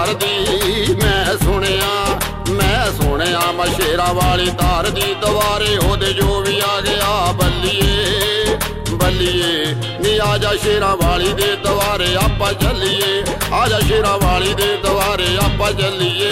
तार दी मैं सुनिया मैं शेरा वाली तार दी दवारे ओदे जो भी आ गया बल्लिए बल्लिए नी आजा शेरा वाली दे दवारे आपां चलिए आजा शेरा वाली दे दवारे आपां चलिए।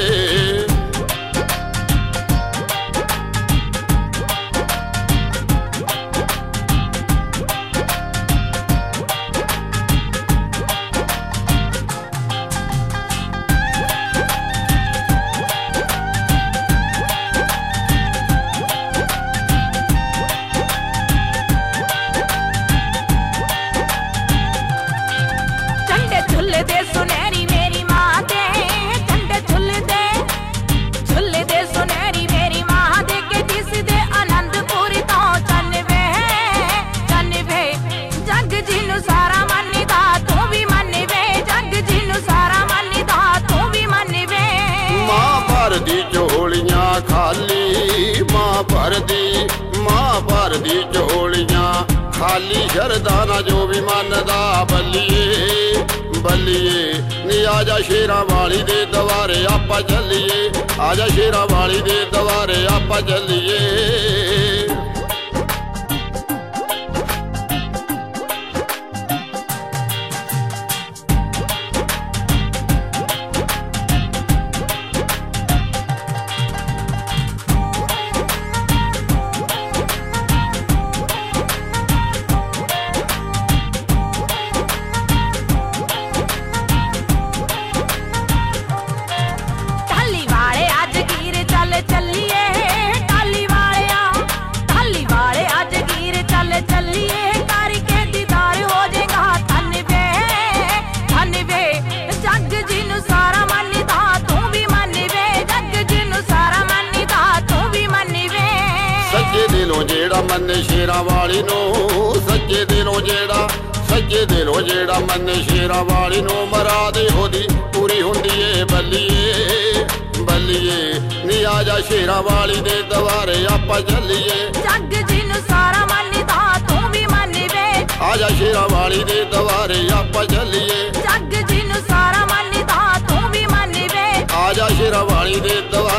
मां भर दी झोलियां खाली शरदाना जो भी मनदा बल्लिए बल्लिए नी आजा शेरा वाली दे दवारे आपां चलिए आजा शेरा वाली दे दवारे आपां चलिए। जेड़ा मन्ने शेरा वाली नो सच्चे दिलों जेड़ा मन्ने शेरा वाली नो मरादे होदी पूरी हुंदी है बल्लिए बल्लिए नी आजा शेरा वाली दे दवारे आपां चलिए जग जिनु सारा मन्नदा तू भी मन्नवे आजा शेरा वाली दे दवारे आपां चलिए जग जिनु सारा मन्नदा तू भी मन्नवे आजा शेरा वाली दे दवारे